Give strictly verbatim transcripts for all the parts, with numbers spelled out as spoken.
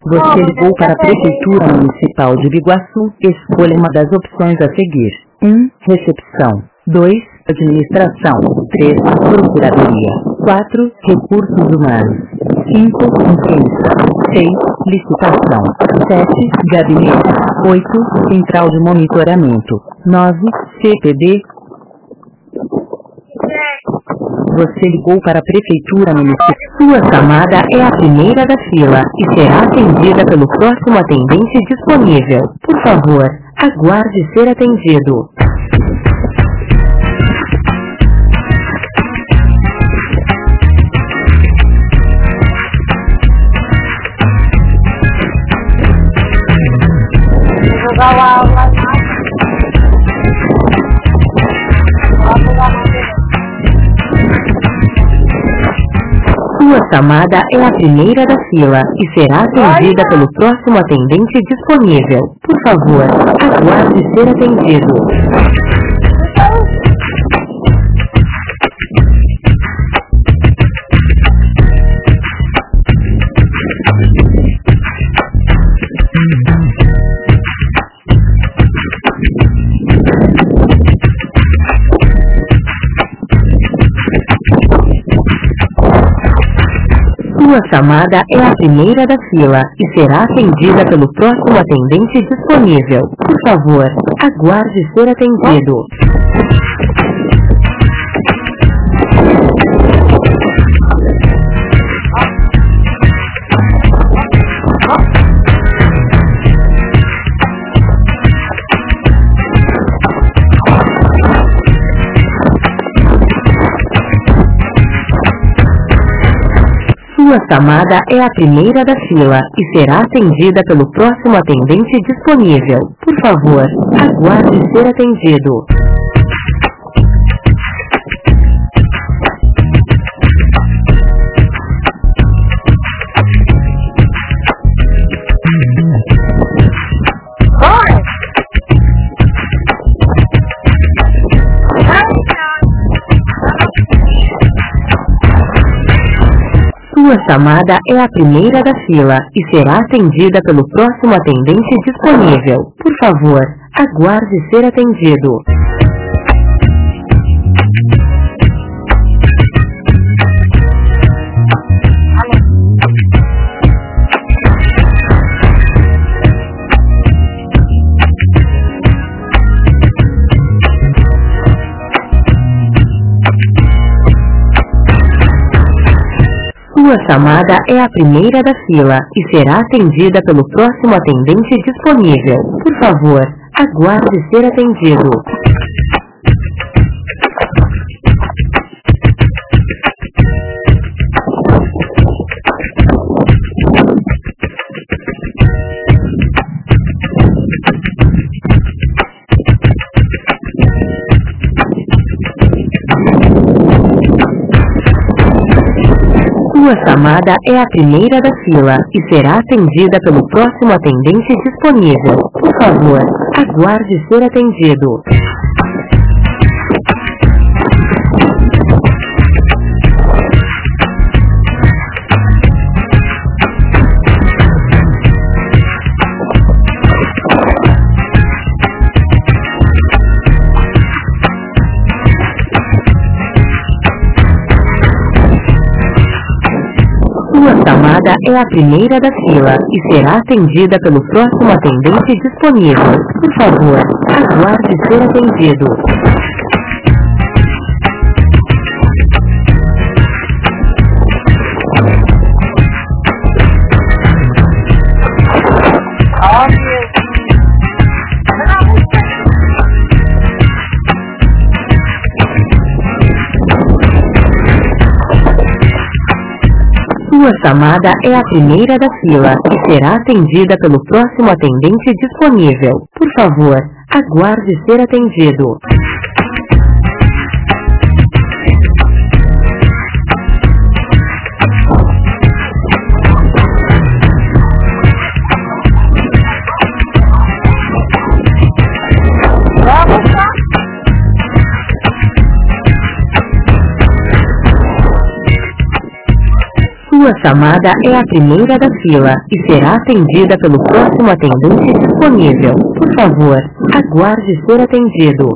Você ligou para a Prefeitura Municipal de Biguaçu. Escolha uma das opções a seguir. um. Recepção. dois. Administração. três. Procuradoria. quatro. Recursos humanos. cinco. Imprensa. seis. Licitação. sete. Gabinete. oito. Central de monitoramento. nove. C P D. Você ligou para a Prefeitura Municipal. Sua chamada é a primeira da fila e será atendida pelo próximo atendente disponível. Por favor, aguarde ser atendido. Sua chamada é a primeira da fila e será atendida pelo próximo atendente disponível. Por favor, aguarde ser atendido. Sua chamada é a primeira da fila e será atendida pelo próximo atendente disponível. Por favor, aguarde ser atendido. Sua chamada é a primeira da fila e será atendida pelo próximo atendente disponível. Por favor, aguarde ser atendido. Sua chamada é a primeira da fila e será atendida pelo próximo atendente disponível. Por favor, aguarde ser atendido. Sua chamada é a primeira da fila e será atendida pelo próximo atendente disponível. Por favor, aguarde ser atendido. Sua chamada é a primeira da fila e será atendida pelo próximo atendente disponível. Por favor, aguarde ser atendido. Sua chamada é a primeira da fila e será atendida pelo próximo atendente disponível. Por favor, aguarde ser atendido. Sua chamada é a primeira da fila e será atendida pelo próximo atendente disponível. Por favor, aguarde ser atendido. Sua chamada é a primeira da fila e será atendida pelo próximo atendente disponível. Por favor, aguarde ser atendido.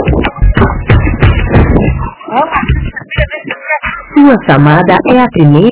Sua chamada é a primeira